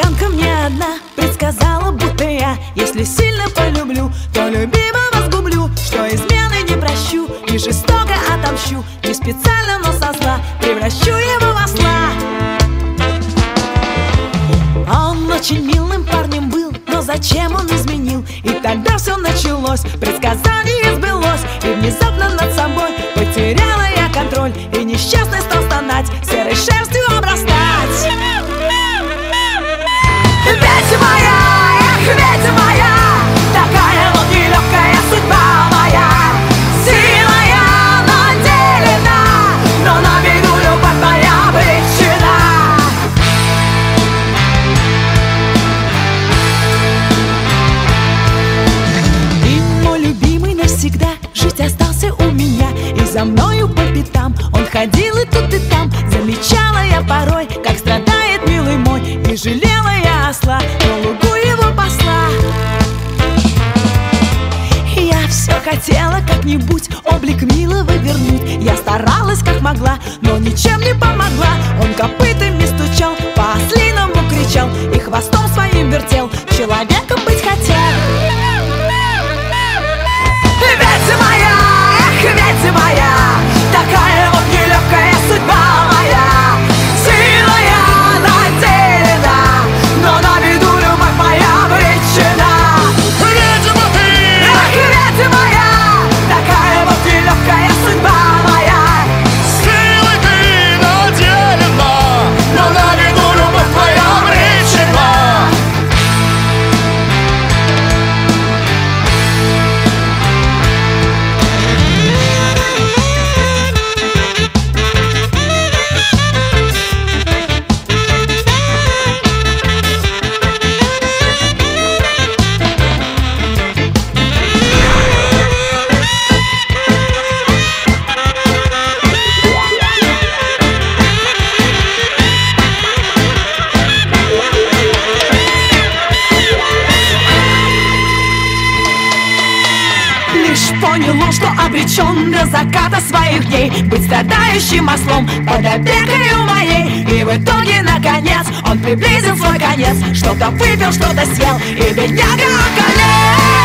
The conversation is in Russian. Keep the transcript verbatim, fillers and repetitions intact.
Цыганка мне одна предсказала, будто я, если сильно полюблю, то любимого сгублю. Что измены не прощу, не жестоко отомщу, не специально, но со зла превращу его в осла. Он очень милым парнем был, но зачем он изменил? И тогда все началось, предсказание сбылось. И внезапно над собой потеряла я контроль, и несчастный стал стонать, серой шерстью обрастать. Ведь моя, эх, ведь моя, такая вот нелегкая судьба моя. Сила я наделена, но на беду любовь моя обречена. И мой любимый навсегда жить остался у меня, и за мною по пятам он ходил и тут и там. Замечала я порой, как страдает милый мой, и жалела я осла, на лугу его посла. Я все хотела как-нибудь облик милого вернуть. Я старалась как могла, но ничем не помогла. Он копытами стучал, по-ослиному кричал и хвостом своим вертел, человеком быть хотел. Ведь моя, эх, ведь моя, такая вот нелегкая судьба моя. Сила я наделена, но на беду любовь моя обречена. Ведьма ты, эх, ведьма я, такая вот нелегкая судьба моя. Силой ты наделена, но на беду любовь твоя обречена. Понял он, что обречен до заката своих дней быть страдающим ослом под опекою моей. И в итоге, наконец, он приблизил свой конец. Что-то выпил, что-то съел, и бедняга околел.